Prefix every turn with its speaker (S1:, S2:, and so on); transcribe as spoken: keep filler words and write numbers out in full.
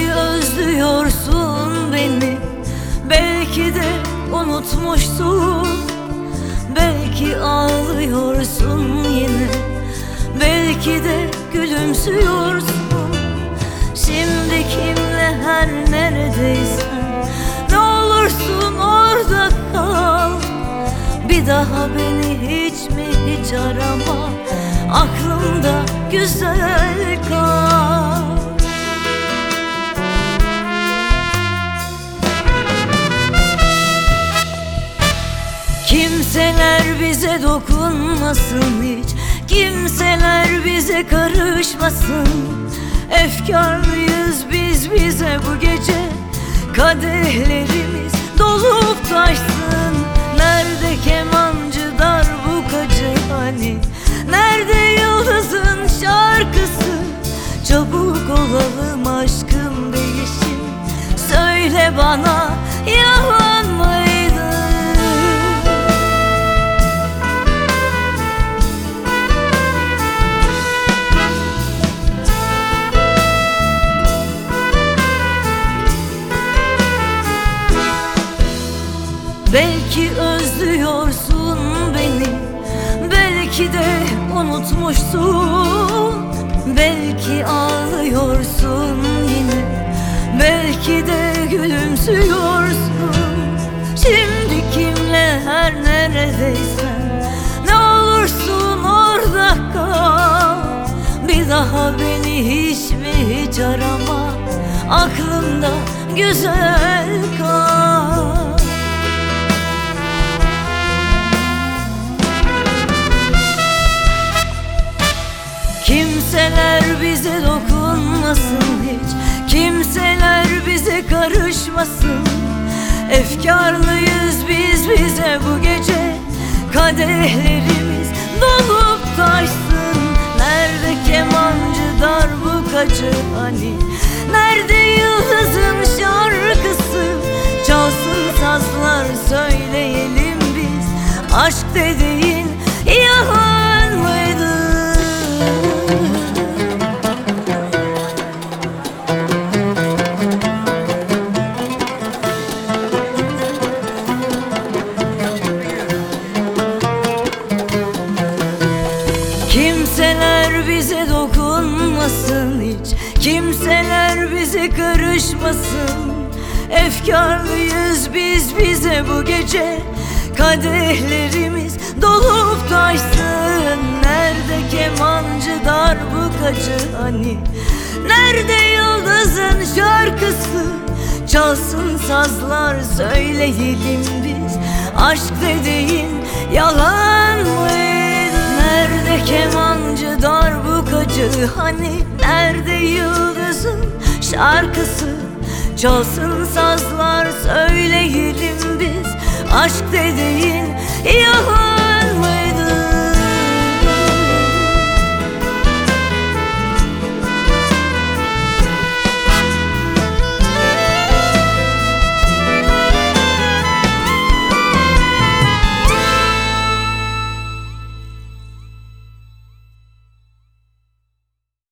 S1: Belki özlüyorsun beni, belki de unutmuşsun. Belki ağlıyorsun yine, belki de gülümsüyorsun. Şimdi kimle her neredeysen, ne olursun orada kal. Bir daha beni hiç mi hiç arama, aklımda güzel kal. Kimseler bize dokunmasın hiç, kimseler bize karışmasın. Efkarlıyız biz bize bu gece, kadehlerimiz dolup taşsın. Nerede kemancı darbukacı hani, nerede yıldızın şarkısı? Çabuk olalım aşkım değişim, söyle bana yalan mıydı? Belki özlüyorsun beni, belki de unutmuşsun. Belki ağlıyorsun yine, belki de gülümsüyorsun. Şimdi kimle her neredeysen, ne olursun orada kal. Bir daha beni hiç mi hiç arama, aklımda güzel kal. Kimseler bize dokunmasın hiç, kimseler bize karışmasın. Efkarlıyız biz bize bu gece, kadehlerimiz dolup taşsın. Nerede kemancı darbukacı hani, nerede yıldızın şarkısı? Çalsın sazlar söyleyelim biz, aşk dediğin yalan mıydı? Kimseler bize dokunmasın hiç, kimseler bize karışmasın. Efkarlıyız biz bize bu gece, kadehlerimiz dolup taşsın. Nerede kemancı darbukacı hani, nerede yıldızın şarkısı? Çalsın sazlar söyleyelim biz, aşk dediğin yalan mıydı? Nerede kemancı darbukacı hani, nerede yıldızın şarkısı? Çalsın sazlar söyleyelim biz, aşk dediğin yalan.